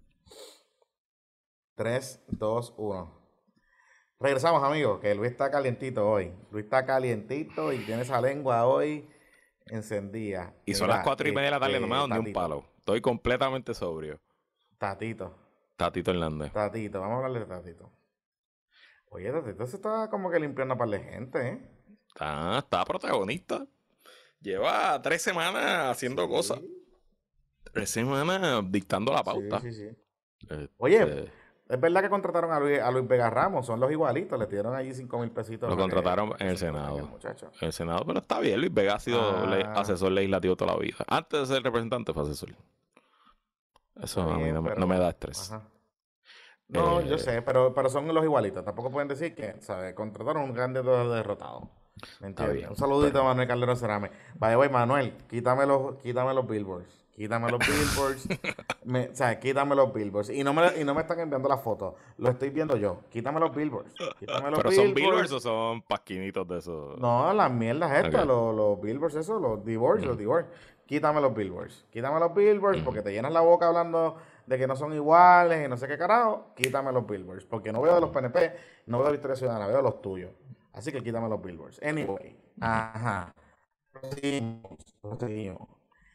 3, 2, 1. Regresamos, amigos, que Luis está calientito hoy. Luis está calientito y tiene esa lengua hoy encendida. Y son las 4:30 de la tarde, no me dan ni un palo. Estoy completamente sobrio. Tatito Hernández. Tatito, vamos a hablarle de Tatito. Oye, Tatito se está como que limpiando a par de gente, ¿eh? Está protagonista. Lleva 3 semanas haciendo cosas. 3 semanas dictando la pauta. Sí. Oye, es verdad que contrataron a Luis Vega Ramos, son los igualitos, le dieron allí 5,000 pesitos. Lo contrataron en el Senado. En el Senado, pero está bien. Luis Vega ha sido asesor legislativo toda la vida. Antes de ser representante fue asesor. Eso a mí no me da estrés. Ajá. No, yo sé, pero son los igualitos. Tampoco pueden decir que, ¿sabes? Contrataron un candidato derrotado. ¿Me entiendes? Un saludito a Manuel Calderón Cerame. Vaya, Manuel, quítame los billboards. Quítame los billboards. Quítame los billboards. Y no me están enviando la foto. Lo estoy viendo yo. Quítame los billboards. ¿Pero son billboards o son pasquinitos de esos? No, las mierdas estas, okay. Los billboards, eso, los divorce, los divorce. Quítame los billboards. Quítame los billboards porque te llenas la boca hablando de que no son iguales y no sé qué carajo. Quítame los billboards. Porque no veo de los PNP, no veo de Victoria Ciudadana, veo los tuyos. Así que quítame los billboards. Anyway. Ajá. Proseguimos.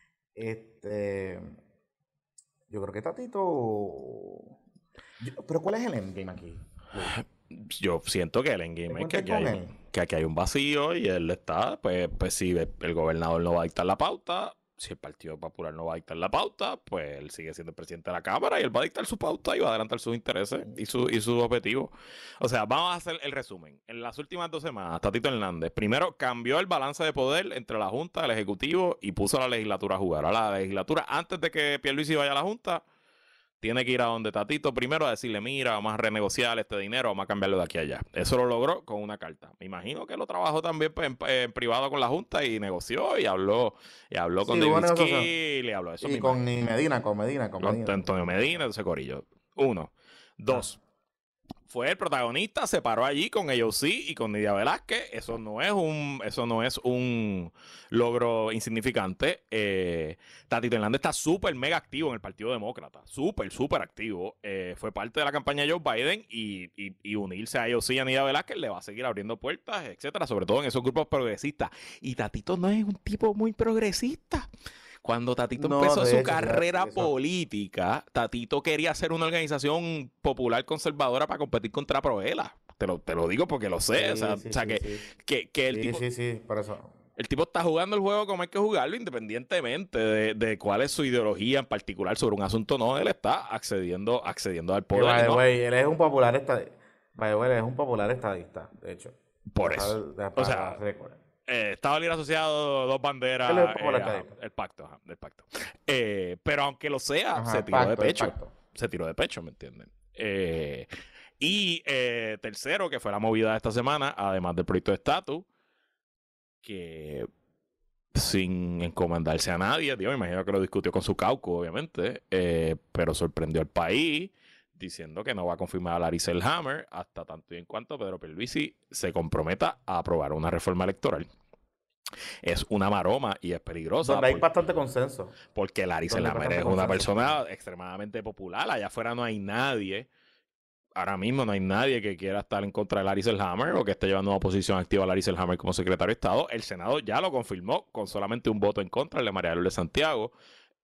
Yo creo que Tatito... ¿Pero cuál es el endgame aquí? Yo siento que el endgame es que aquí hay un vacío y él está, pues si el gobernador no va a dictar la pauta, si el Partido Popular no va a dictar la pauta, pues él sigue siendo el presidente de la Cámara y él va a dictar su pauta y va a adelantar sus intereses y sus objetivos. O sea, vamos a hacer el resumen. En las últimas 2 semanas, Tatito Hernández, primero cambió el balance de poder entre la Junta, el Ejecutivo y puso a la legislatura a jugar. A la legislatura, antes de que Pierluisi vaya a la Junta, tiene que ir a donde Tatito primero a decirle, mira, vamos a renegociar este dinero, vamos a cambiarlo de aquí a allá. Eso lo logró con una carta. Me imagino que lo trabajó también pues, en privado con la Junta y negoció y habló con David Skill y habló eso. Y con Medina. Antonio Medina, ese corillo. 1. 2. fue el protagonista, se paró allí con AOC y con Nidia Velázquez. Eso no es un logro insignificante. Tatito Hernández está súper mega activo en el Partido Demócrata. Súper activo. Fue parte de la campaña de Joe Biden y unirse a AOC y a Nidia Velázquez le va a seguir abriendo puertas, etcétera, sobre todo en esos grupos progresistas. Y Tatito no es un tipo muy progresista. Cuando Tatito empezó su carrera política, Tatito quería hacer una organización popular conservadora para competir contra Proela. Te lo digo porque lo sé. Que el tipo... Sí, por eso. El tipo está jugando el juego como hay que jugarlo, independientemente de cuál es su ideología en particular sobre un asunto. No, él está accediendo al poder. Él es un popular estadista, de hecho. Por eso. Estado Libre Asociado, dos banderas, el pacto, del pacto. Pero aunque lo sea, se tiró de pecho. Se tiró de pecho, ¿me entienden? Tercero, que fue la movida de esta semana, además del proyecto de estatus, que sin encomendarse a nadie, me imagino que lo discutió con su caucus, obviamente, pero sorprendió al país diciendo que no va a confirmar a Larry Selhammer hasta tanto y en cuanto Pedro Pierluisi se comprometa a aprobar una reforma electoral. Es una maroma y es peligrosa. Donde hay bastante consenso. Porque Larry Selhammer es una persona extremadamente popular. Allá afuera no hay nadie. Ahora mismo no hay nadie que quiera estar en contra de Larry Selhammer o que esté llevando una posición activa a Larry Selhammer como secretario de Estado. El Senado ya lo confirmó con solamente un voto en contra, el de María Lourdes Santiago.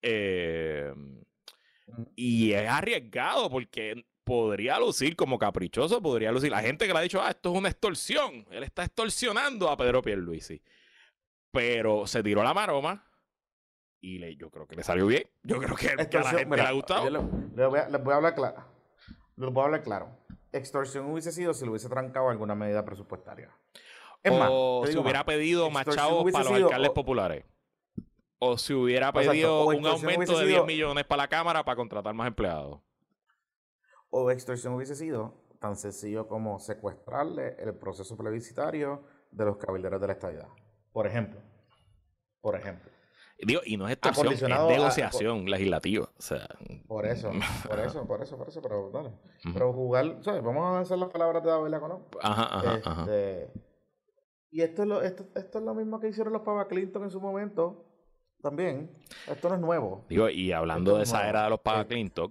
Y es arriesgado porque podría lucir como caprichoso, podría lucir la gente que le ha dicho, esto es una extorsión, él está extorsionando a Pedro Pierluisi, pero se tiró la maroma y yo creo que le salió bien, yo creo que a la gente le ha gustado. Les voy a hablar claro. Extorsión hubiese sido si lo hubiese trancado alguna medida presupuestaria. Es más, si hubiera pedido más chavos para los alcaldes populares. O si hubiera pedido un aumento de 10 millones para la Cámara para contratar más empleados. O extorsión hubiese sido tan sencillo como secuestrarle el proceso plebiscitario de los cabilderos de la estadidad. Por ejemplo. Digo, y no es extorsión, es negociación legislativa. O sea, por eso. Pero dale. Pero jugar, ¿sabes? Vamos a hacer las palabras de David Laco, ¿no? Ajá. Y esto es lo mismo que hicieron los Papa Clinton en su momento. También, esto no es nuevo. Digo, y hablando de esa era de los Papa Clinton,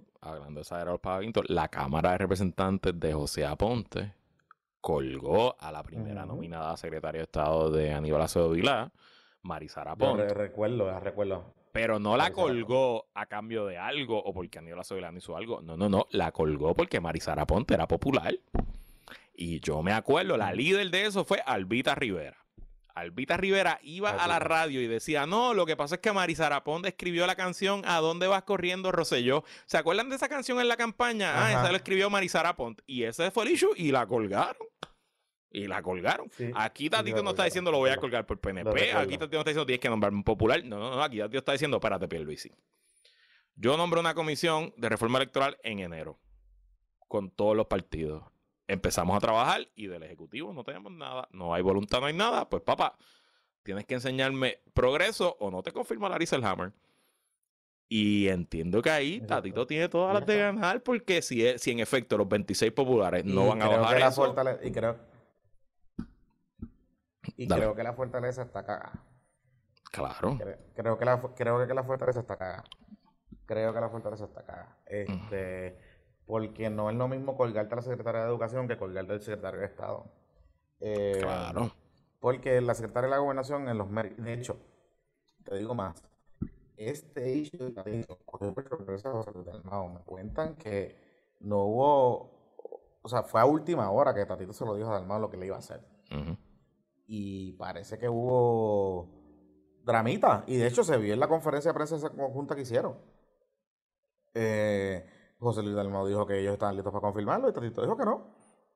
la Cámara de Representantes de José Aponte colgó a la primera nominada secretaria de Estado de Aníbal Acevedo Vilá, Marisara Aponte. Recuerdo. Pero no la colgó a cambio de algo o porque Aníbal Acevedo Vilá hizo algo. No. La colgó porque Marisara Aponte era popular. Y yo me acuerdo, la líder de eso fue Albita Rivera. Albita Rivera iba a la radio y decía, no, lo que pasa es que Marisara Aponte escribió la canción ¿A dónde vas corriendo, Rosselló? ¿Se acuerdan de esa canción en la campaña? Esa lo escribió Marisara Aponte. Y ese fue el issue y la colgaron. Sí, aquí Tatito no está diciendo lo voy a colgar por PNP. Aquí Tatito no está diciendo tienes que nombrarme un popular. No. Aquí Tatito está diciendo, espérate, Pierluisi. Yo nombré una comisión de reforma electoral en enero con todos los partidos. Empezamos a trabajar y del Ejecutivo no tenemos nada, no hay voluntad, no hay nada. Pues papá, tienes que enseñarme progreso o no te confirma Larry Selhammer. Y entiendo que ahí Tatito tiene todas las de ganar porque si en efecto los 26 populares no van a bajar eso. Creo que la fortaleza está cagada. Claro. Creo que la fortaleza está cagada. Porque no es lo mismo colgarte a la secretaria de Educación que colgarte al secretario de Estado. Claro. Porque la secretaria de la Gobernación en los méritos, de hecho, te digo más, este issue me cuentan que no hubo, o sea, fue a última hora que Tatito se lo dijo a Dalmau lo que le iba a hacer. Y parece que hubo dramita, y de hecho se vio en la conferencia de prensa esa conjunta que hicieron. José Luis Dalmau dijo que ellos estaban listos para confirmarlo y Tatito dijo que no.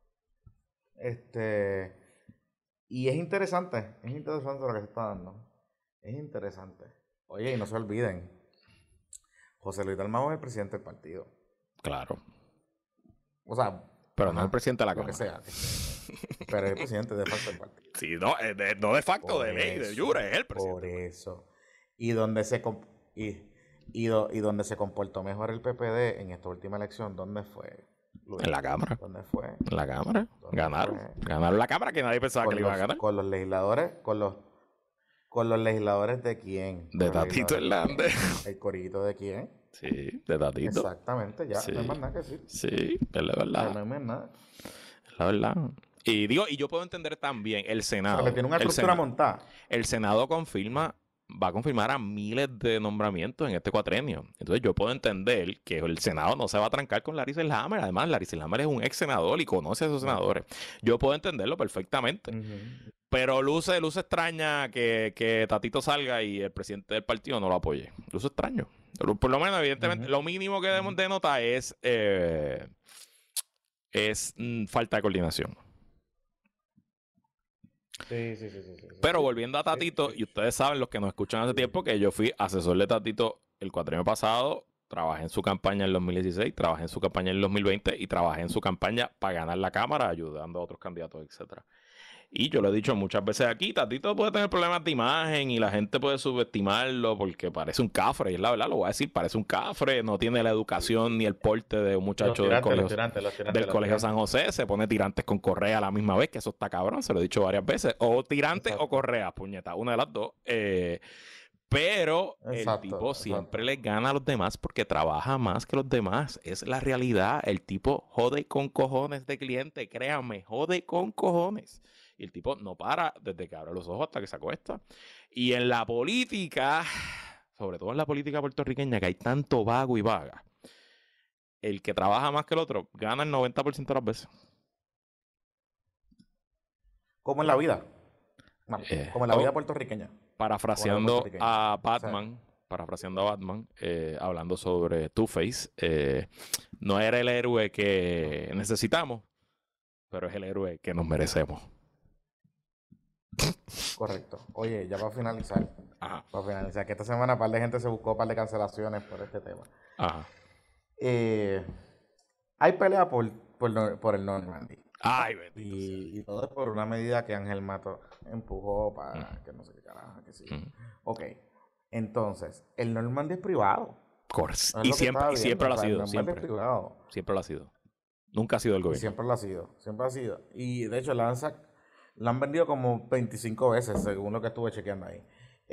Y es interesante lo que se está dando. Es interesante. Oye, y no se olviden, José Luis Dalmau es el presidente del partido. Claro. O sea, pero no es el presidente de la Cámara. Lo que sea. Pero es el presidente de facto del partido. Sí, no de facto, de ley, de jure, es el presidente. Por eso. Y donde se comportó mejor el PPD en esta última elección, ¿dónde fue? Luis? En la Cámara. ¿Dónde fue? En la Cámara. Ganaron. Fue? Ganaron la Cámara que nadie pensaba que le iban a ganar. Con los legisladores, con los legisladores de quién? De Tatito Hernández. ¿El corillito de quién? Sí, de Tatito. Exactamente, ya. Sí. No hay más nada que decir. Sí, es la verdad. No hay más nada. Es la verdad. Y digo, y yo puedo entender también el Senado. O sea, le tiene una estructura montada. El Senado va a confirmar a miles de nombramientos en este cuatrenio. Entonces yo puedo entender que el Senado no se va a trancar con Larry Selhammer. Además, Larry Selhammer es un ex senador y conoce a esos senadores. Yo puedo entenderlo perfectamente. Pero luce extraña que Tatito salga y el presidente del partido no lo apoye. Luce extraño. Por lo menos, evidentemente, lo mínimo que denota es falta de coordinación. Sí. Pero volviendo a Tatito, y ustedes saben, los que nos escuchan hace tiempo, que yo fui asesor de Tatito el cuatrienio pasado, trabajé en su campaña en el 2016, trabajé en su campaña en el 2020 y trabajé en su campaña para ganar la Cámara, ayudando a otros candidatos, etcétera. Y yo lo he dicho muchas veces aquí, Tatito puede tener problemas de imagen y la gente puede subestimarlo porque parece un cafre, y es la verdad, lo voy a decir, parece un cafre, no tiene la educación ni el porte de un muchacho del colegio San José, se pone tirantes con correa a la misma vez, que eso está cabrón, se lo he dicho varias veces, o tirantes o correas, puñeta, una de las dos. Pero el tipo siempre le gana a los demás porque trabaja más que los demás. Es la realidad. El tipo jode con cojones de cliente, créanme, jode con cojones. Y el tipo no para desde que abre los ojos hasta que se acuesta. Y en la política, sobre todo en la política puertorriqueña, que hay tanto vago y vaga, el que trabaja más que el otro gana el 90% de las veces. Como en la vida. Como en la vida puertorriqueña. Parafraseando a Batman, hablando sobre Two-Face, no era el héroe que necesitamos, pero es el héroe que nos merecemos. Correcto. Oye, ya para finalizar, que esta semana un par de gente se buscó un par de cancelaciones por este tema. Ajá. Hay pelea por el Normandy. Ay, bendito. Y todo es por una medida que Ángel Mato empujó para que no sé qué carajo, que sí. Ok. Entonces, el Normandy es privado. No y siempre lo ha sido. Siempre lo ha sido. Nunca ha sido el gobierno. Siempre lo ha sido. Y de hecho, la han vendido como 25 veces, según lo que estuve chequeando ahí.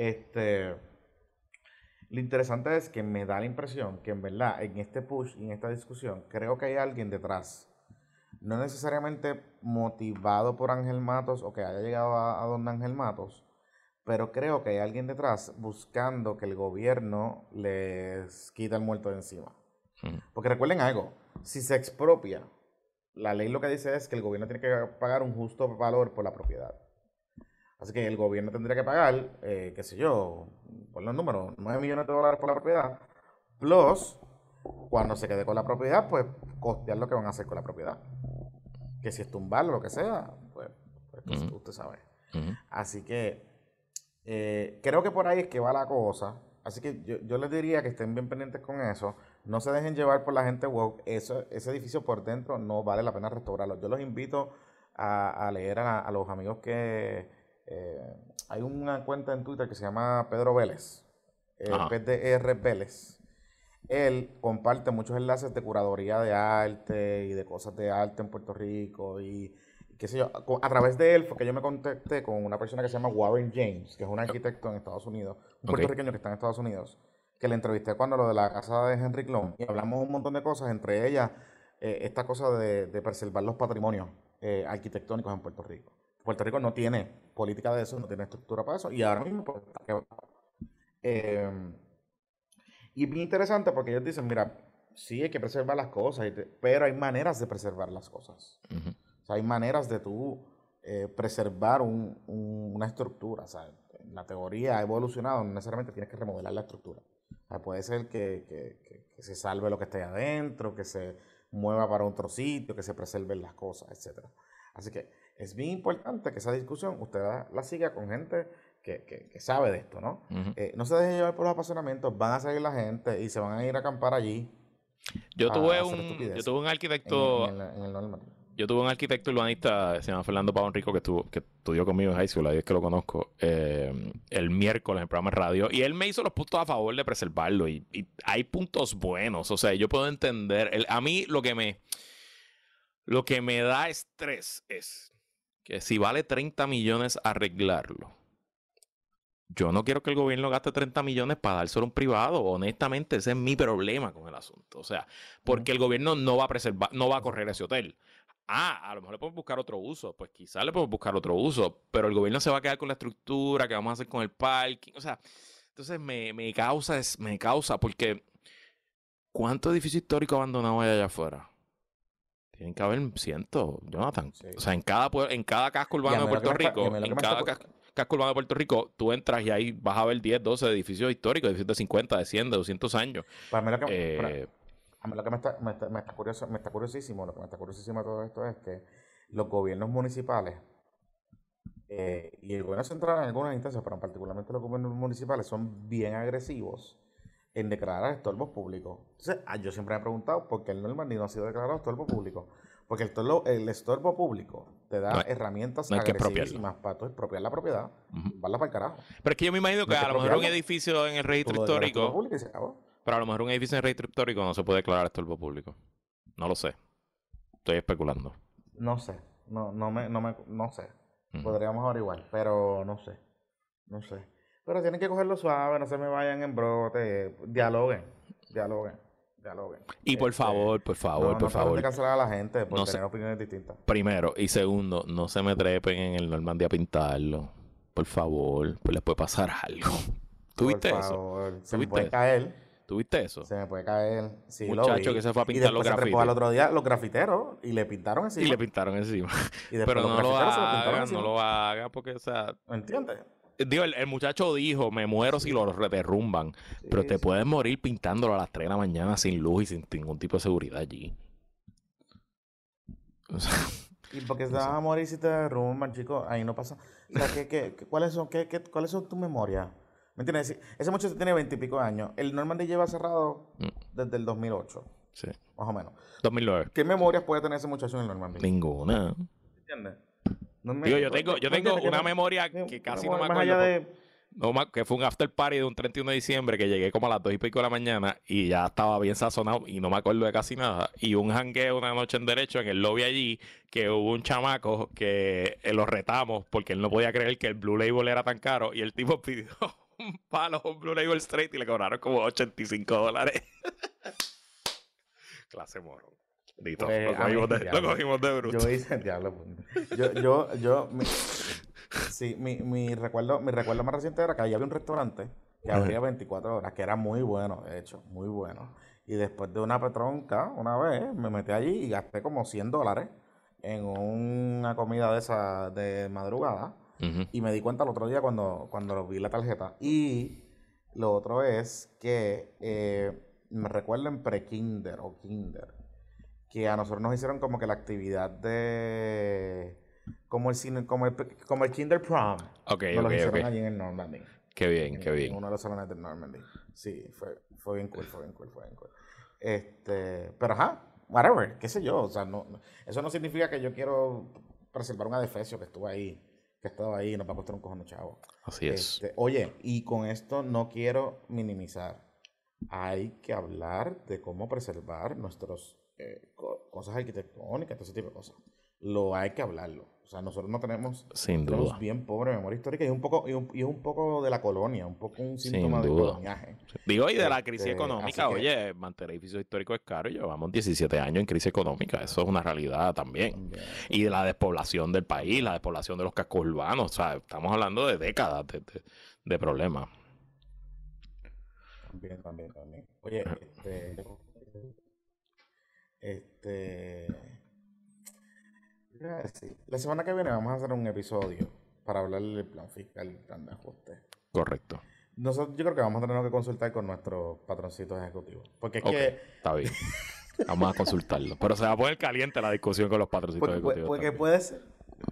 Lo interesante es que me da la impresión que en verdad, en este push y en esta discusión, creo que hay alguien detrás. No necesariamente motivado por Ángel Matos o que haya llegado a don Ángel Matos, pero creo que hay alguien detrás buscando que el gobierno les quite el muerto de encima. Porque recuerden algo, si se expropia, la ley lo que dice es que el gobierno tiene que pagar un justo valor por la propiedad. Así que el gobierno tendría que pagar, qué sé yo, por los números, $9 millones por la propiedad, plus, cuando se quede con la propiedad, pues costear lo que van a hacer con la propiedad. Que si es tumbarlo, lo que sea, pues usted sabe. Así que creo que por ahí es que va la cosa. Así que yo les diría que estén bien pendientes con eso. No se dejen llevar por la gente woke. Ese edificio por dentro no vale la pena restaurarlo. Yo los invito a leer a los amigos que... hay una cuenta en Twitter que se llama Pedro Vélez. PDR Vélez. Él comparte muchos enlaces de curaduría de arte y de cosas de arte en Puerto Rico y qué sé yo. A través de él fue que yo me contacté con una persona que se llama Warren James, que es un arquitecto en Estados Unidos, un puertorriqueño que está en Estados Unidos, que le entrevisté cuando lo de la casa de Henry Klum y hablamos un montón de cosas, entre ellas esta cosa de preservar los patrimonios arquitectónicos en Puerto Rico. Puerto Rico no tiene política de eso, no tiene estructura para eso y ahora mismo pues, y es bien interesante porque ellos dicen, mira, sí hay que preservar las cosas, pero hay maneras de preservar las cosas. O sea, hay maneras de tú preservar una estructura. O sea, la teoría ha evolucionado, no necesariamente tienes que remodelar la estructura. O sea, puede ser que se salve lo que esté adentro, que se mueva para otro sitio, que se preserven las cosas, etc. Así que es bien importante que esa discusión usted la siga con gente que sabe de esto, ¿no? No se dejen llevar por los apasionamientos, van a salir la gente y se van a ir a acampar allí. Yo tuve un arquitecto en el Normandy. Yo tuve un arquitecto urbanista, se llama Fernando Pavón Rico, que estudió conmigo en high school, ahí es que lo conozco, el miércoles en el programa de radio, y él me hizo los puntos a favor de preservarlo, y hay puntos buenos, o sea, yo puedo entender, a mí lo que me Lo que me da estrés es que si vale 30 millones arreglarlo, yo no quiero que el gobierno gaste 30 millones para dárselo a un privado. Honestamente, ese es mi problema con el asunto. O sea, porque el gobierno no va a preservar, no va a correr ese hotel. A lo mejor le podemos buscar otro uso. Pues quizás le podemos buscar otro uso. Pero el gobierno se va a quedar con la estructura, que vamos a hacer con el parking. O sea, entonces me causa porque ¿cuántos edificios históricos abandonados hay allá afuera? Tienen que haber cientos, Jonathan. Sí. O sea, en cada casco urbano de Puerto Rico, casco urbano de Puerto Rico, tú entras y ahí vas a ver 10, 12 edificios históricos, edificios de 50, de 100, de 200 años. Para mí lo que me está curiosísimo, lo que me está curiosísimo de todo esto es que los gobiernos municipales y el gobierno central en algunas instancias, pero particularmente los gobiernos municipales, son bien agresivos en declarar estorbos públicos. Entonces, yo siempre me he preguntado por qué el Normandy no ha sido declarado estorbo público. Porque el estorbo público te da herramientas agresivísimas para tú expropiar la propiedad, varla para el carajo. Pero es que yo me imagino que a lo mejor un edificio en el registro histórico, pero a lo mejor un edificio en el registro histórico no se puede declarar estorbo público. No lo sé. Estoy especulando. No sé. No sé. Podríamos averiguar, pero no sé. Pero tienen que cogerlo suave, no se me vayan en brote, dialoguen. Y por favor. No de cancelar a la gente por tener opiniones distintas. Primero, y segundo, no se me trepen en el Normandy a pintarlo. Por favor, pues les puede pasar algo. ¿Tuviste eso? Se me puede caer. ¿Tuviste eso? Se me puede caer. Sí, muchacho que se fue a pintar los grafitis. Y después al otro día los grafiteros y le pintaron encima. Pero no lo haga porque, o sea... ¿Entiendes? Digo, el muchacho dijo, me muero si lo derrumban. Pero te puedes morir pintándolo a las 3 de la mañana sin luz y sin ningún tipo de seguridad allí. O sea, ¿y por qué te vas a morir si te derrumban, chicos? Ahí no pasa. O sea, ¿cuáles son tus memorias? ¿Me entiendes? Ese muchacho tiene 20 y pico años. El Normandy lleva cerrado desde el 2008. Sí. Más o menos. 2009. ¿Qué memorias puede tener ese muchacho en el Normandy? Ninguna. ¿Entiendes? Yo tengo una memoria que casi no me acuerdo. Que fue un after party de un 31 de diciembre que llegué como a las 2 y pico de la mañana y ya estaba bien sazonado y no me acuerdo de casi nada. Y un jangueo una noche en derecho en el lobby allí que hubo un chamaco que lo retamos porque él no podía creer que el Blue Label era tan caro y el tipo pidió un palo, un Blue Label straight y le cobraron como $85. Clase morón. Lo cogimos de bruto. Yo hice el diablo. Mi recuerdo más reciente era que ahí había un restaurante que abría 24 horas, que era muy bueno, de hecho, muy bueno. Y después de una petronca, una vez, me metí allí y gasté como $100 en una comida de esa de madrugada. Y me di cuenta el otro día cuando vi la tarjeta. Y lo otro es que me recuerdo en pre-kinder o kinder, que a nosotros nos hicieron como que la actividad de... como el Kinder Prom. Nos lo hicieron allí en el Normandy. Qué bien. En uno de los salones del Normandy. Sí, fue bien cool. Pero whatever, qué sé yo. O sea, eso no significa que yo quiero preservar un adefesio que estaba ahí y nos va a costar un cojón de chavo. Así es. Oye, y con esto no quiero minimizar. Hay que hablar de cómo preservar nuestros... cosas arquitectónicas, todo ese tipo de cosas. Hay que hablarlo. O sea, nosotros no tenemos... Sin duda. Bien pobre memoria histórica y es un poco de la colonia, un poco un síntoma de coloniaje. Digo, y de la crisis económica. Oye, mantener edificios históricos es caro y llevamos 17 años en crisis económica. Eso es una realidad también. Y de la despoblación del país, la despoblación de los cascos urbanos. O sea, estamos hablando de décadas de problemas. También. Oye, la semana que viene vamos a hacer un episodio para hablar del plan fiscal, el plan de ajuste. Correcto. Yo creo que vamos a tener que consultar con nuestros patroncitos ejecutivos. Porque es que... Está bien. Vamos a consultarlo. Pero se va a poner caliente la discusión con los patroncitos ejecutivos. Porque puede ser...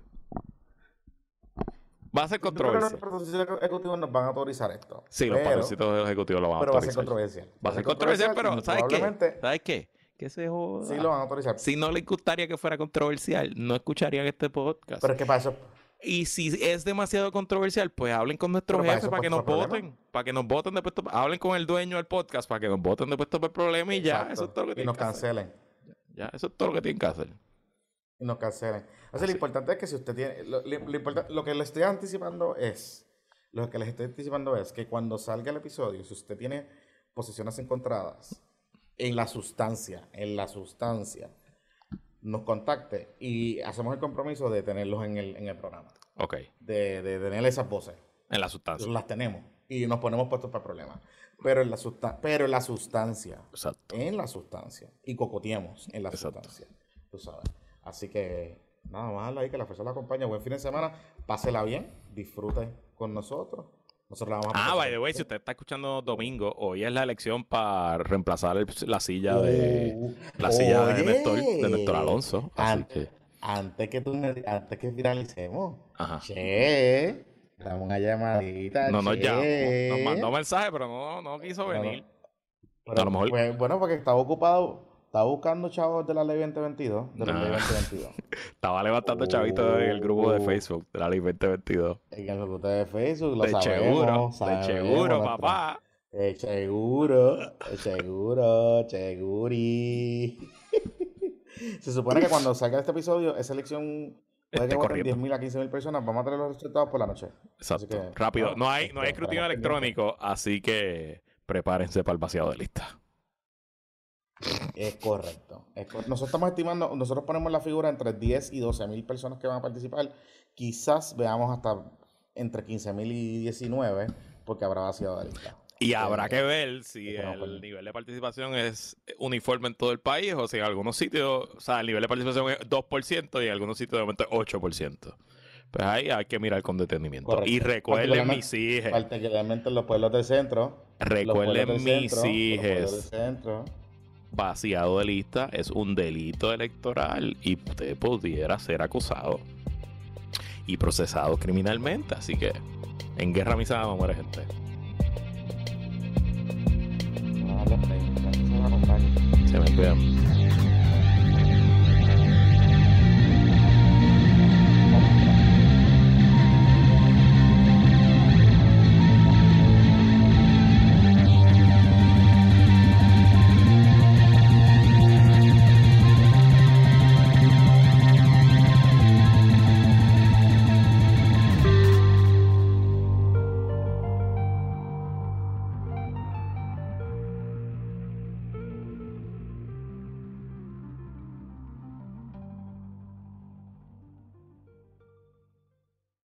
Va a ser controversial. Los patroncitos ejecutivos nos van a autorizar esto. Sí, los patroncitos ejecutivos lo van a autorizar. Pero va a ser controversial. Va a ser controversial, pero ¿sabes qué? Que se joda. Sí, lo van a autorizar. Si no le gustaría que fuera controversial, no escucharían este podcast. Pero es que para eso... Y si es demasiado controversial, pues hablen con nuestros jefes para que nos voten. Para que nos voten después. Hablen con el dueño del podcast para que nos voten después por el problema y ya. Eso es todo lo que tienen que hacer. Y nos cancelen. Ya, eso es todo lo que tienen que hacer. y nos cancelen. Así lo importante es que si usted tiene, lo que les estoy anticipando es, que cuando salga el episodio, si usted tiene posiciones encontradas en la sustancia, nos contacte y hacemos el compromiso de tenerlos en el programa. Ok. De tener esas voces. En la sustancia. Las tenemos y nos ponemos puestos para problemas. Pero en la sustancia. Exacto. En la sustancia. Y cocoteemos en la sustancia. Tú sabes. Así que nada más ahí, que la fuerza la acompañe. Buen fin de semana. Pásela bien. Disfrute con nosotros. Nosotros la vamos a by the way, si usted está escuchando domingo, hoy es la elección para reemplazar la silla de Néstor Alonso. Antes que finalicemos. Ajá. Che, dame una llamadita. Nos llamó. Nos mandó mensaje, pero no quiso venir. Pero, a lo mejor... Pues, bueno, porque estaba ocupado. Estaba buscando chavos de la ley 2022. Estaba levantando chavitos en el grupo de Facebook de la ley 2022. En el grupo de Facebook, lo de sabemos. Seguro, papá. Seguri. Se supone que cuando salga este episodio, esa elección puede que voten 10.000 a 15.000 personas. Vamos a tener los resultados por la noche. Exacto. Que, rápido. No hay escrutinio electrónico, así que prepárense para el vaciado de lista. Es correcto. Nosotros estamos estimando, nosotros ponemos la figura entre 10 y 12.000 personas que van a participar. Quizás veamos hasta entre 15.000 y 19, porque habrá vaciado de lista. Y habrá que ver si el nivel de participación es uniforme en todo el país o si en algunos sitios, o sea, el nivel de participación es 2% y en algunos sitios de momento es 8%. Pues ahí hay que mirar con detenimiento. Correcto. Y recuerden, mis hijas. Particularmente en los pueblos del centro. Recuerden, mis hijas. Vaciado de lista es un delito electoral y usted pudiera ser acusado y procesado criminalmente. Así que en guerra misada no muere gente. Se me cuidan.